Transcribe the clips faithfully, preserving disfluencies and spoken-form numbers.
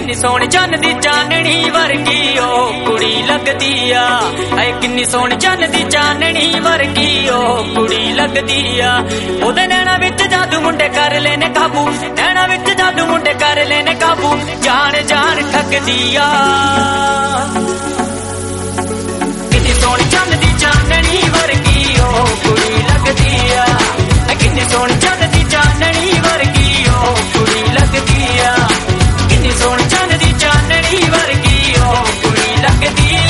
किन्नी सोहनी चन्न दी चाननी वर्गी ओ कुड़ी लगदी आ। ऐ किन्नी सोहनी चन्न दी चाननी वर्गी ओ कुड़ी लगदी आ। ओदे नैना विच जादू मुंडे कर लेने काबू, नैना विच जादू मुंडे कर लेने काबू, जान जान ठगदी आ। किन्नी सोहनी चन्न दी चाननी वर्गी ओ कुड़ी लगदी आ। ऐ किन्नी सोहनी चन्न दी चाननी वर्गी ओ कुड़ी लगदी आ। किन्नी सोहनी चन्न दी चाननी वर्गी ओ कुड़ी लगदी आ।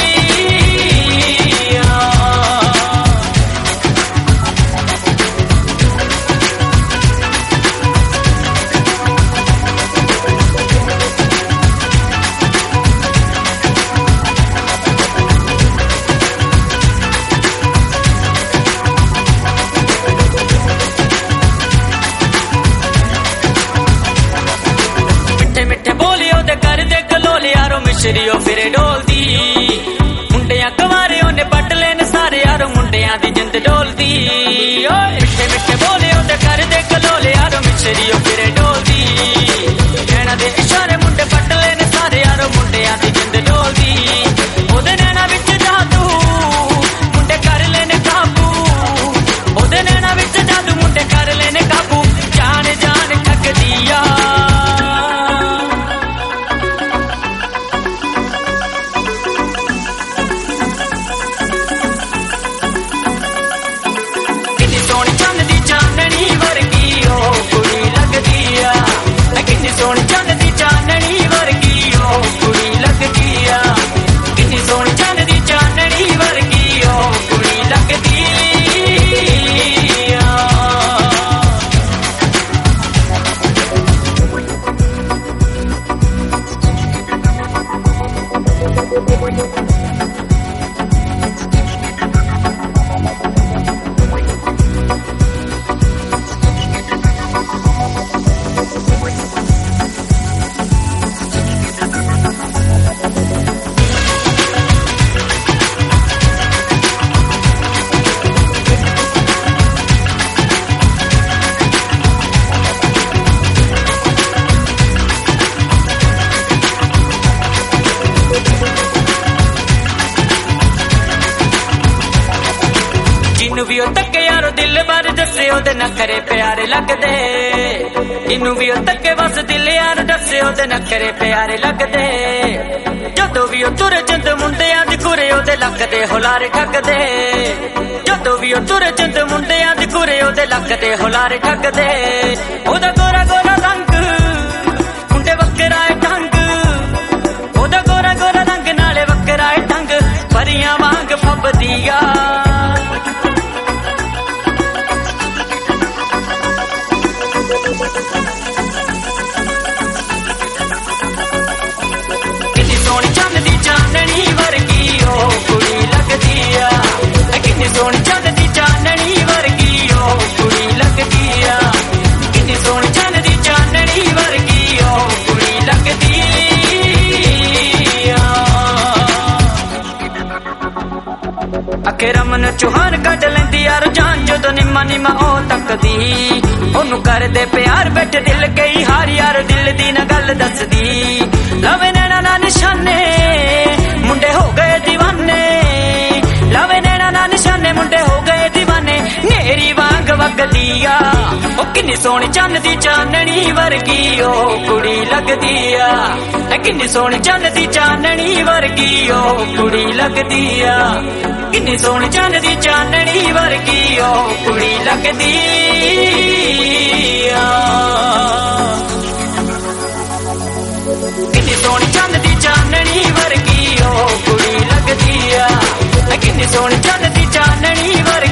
मिश्रियो फिर डोलदी मुंडिया कवारे ओने पट लेन सारे यारो मुंडिया दी जिंद डोलदी। मिठे मिठे बोले ओदे कर दे कलोले यारो मिश्रियो फिर डोलदी। नैना दे इशारे मुंडे पट लेन सारे यारो मुंडिया दी जिंद डोलदी। ओदे नैना विच जादू मुंडे कर लेने काबू, ओदे नैना विच जादू मुंडे कर लेने काबू, जान जान ठगदी आ। भी ओ तके यारो दिल बार दसे ओदे नखरे प्यारे लगदे। इनू भी ओ तके बस दिल यार दसे ओदे नखरे प्यारे लगदे। जदों भी ओ तुरे चंद मुंडियां दी कुरे ओदे लगदे होलारे ठगदे। जदों भी ओ तुरे चंद मुंडियां दी कुरे ओदे लगदे होलारे ठगदे। ओदा गोरा गोरा रंग मुंडे वक्करा है ढंग, ओदा गोरा गोरा रंग नाले वक्करा है ढंग, परियां वांग फबदी आ। किन्नी सोहनी चन्न दी चाननी वर्गी ओ कुड़ी लगदी आ। किन्नी सोहनी चन्न दी चाननी वर्गी ओ कुड़ी लगदी आ। किन्नी सोहनी चन्न दी चाननी वर्गी ओ कुड़ी लगदी आ। अखे रमन चौहान कढ लैंदी यार जान जदों निम्मा निम्मा ओ तकदी। ओनू कर दे प्यार बैठ दिल गई हार यार दिल दी ना गल दसदी। लवे नैना ना निशाने मुंडे हो गए दीवाने, लवे नैना ना निशाने मुंडे हो गए दीवाने, नेरी वांग वगदी आ। ओ किन्नी सोहनी चन्न दी चाननी वर्गी ओ कुड़ी लगदी आ। किन्नी सोहनी चन्न दी चाननी वर्गी ओ कुड़ी लगदी आ। किन्नी सोहनी चन्न दी चाननी वर्गी ओ कुड़ी लगदी आ। किन्नी सोहनी चन्न दी चाननी वर्गी ओ कुड़ी लगदी आ। किन्नी सोहनी चन्न दी चाननी वर्गी